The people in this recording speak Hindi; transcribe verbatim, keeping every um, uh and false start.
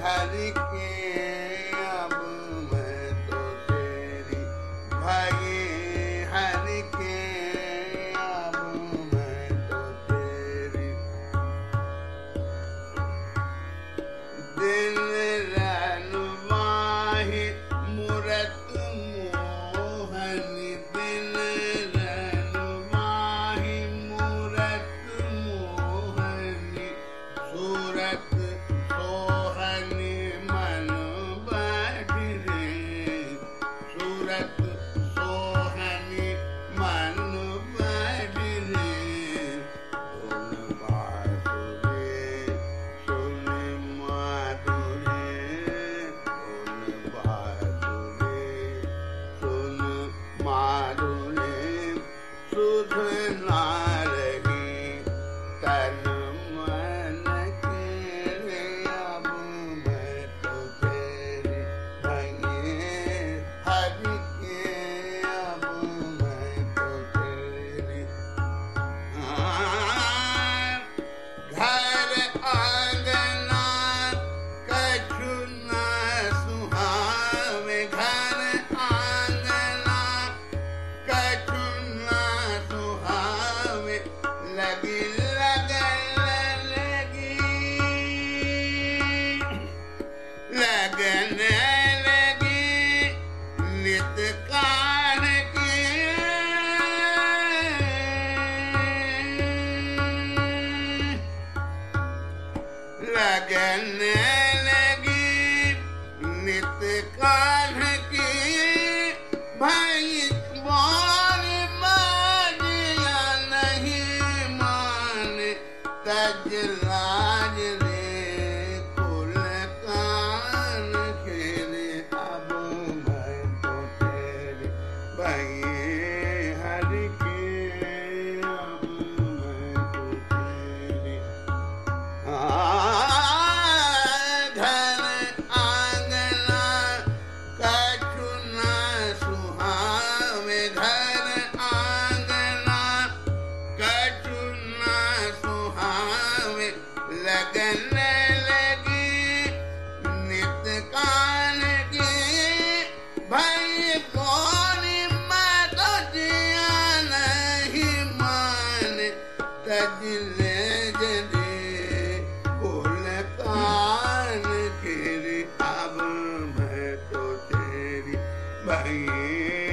हरि के अब मैं तो तेरी भाई हरि के अब मैं तो तेरी दिन रन माही मूरत मोहनी दिन रन माही मूरत मोहनी सूरत सोहनी मन बढ़े सूरत सोहनी मन बढ़े धुन माधुरे सुन माधुरे धुन माधुरे सुन माधुरे सुध ना रही तन मन के अब मैं तो तेरी भैये हरि के अब मैं तो तेरी घर आंगना कछु न सुहावे घर आंगना कछु न सुहावे लगी लगन लगी लगन लगी नित कान की लगन लगी नित कान की भाई मोर मानिया नहीं मान तज लाज रे कुल कान खेले अब मैं तो तेरे भैये हरि के अब मैं तो तेरे घर आंगना कछु न सुहावे घर आंगना कछु न सुहावे लगन लगी नित कान की भाई मोरी मैं तो जिया नहीं मान तज ले जदे कुल कान खेरे अब मैं तो तेरी भैये